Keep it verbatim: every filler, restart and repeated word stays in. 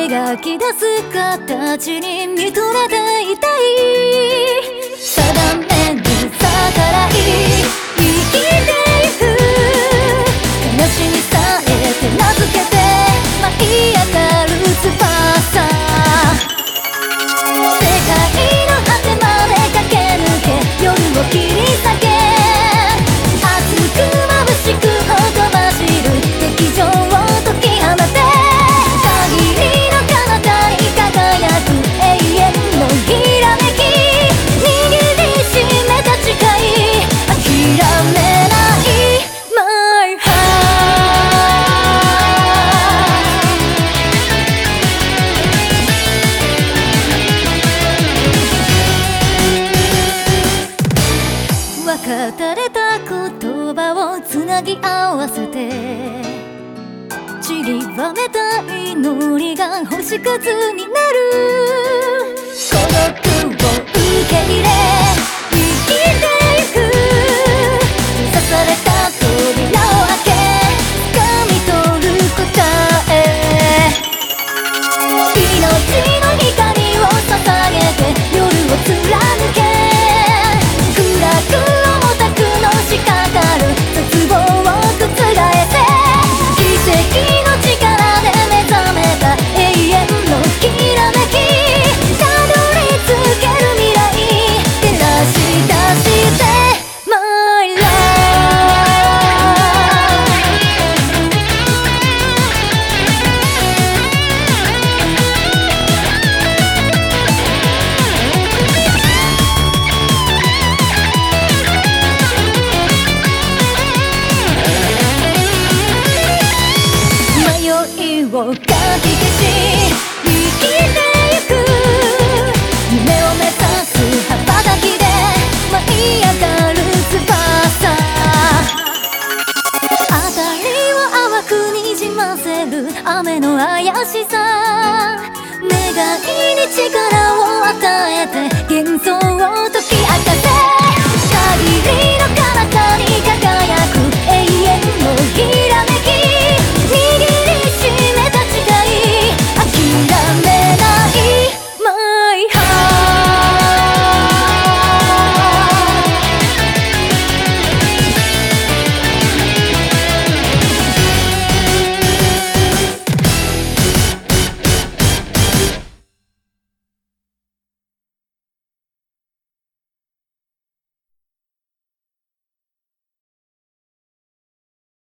描き出す形に認めていたい。定めに逆らい生きてゆく悲しみさえ手なずけて舞い上がる翼。世界の果てまで駆け抜け夜を切り裂け熱く眩しくほとばしる劇場を解き放て限りの彼方に輝く永遠のひらめき握りしめた誓い諦めない My heart。 分かたれた言葉をつなぎ合わせて散りばめた祈りが星屑になる孤独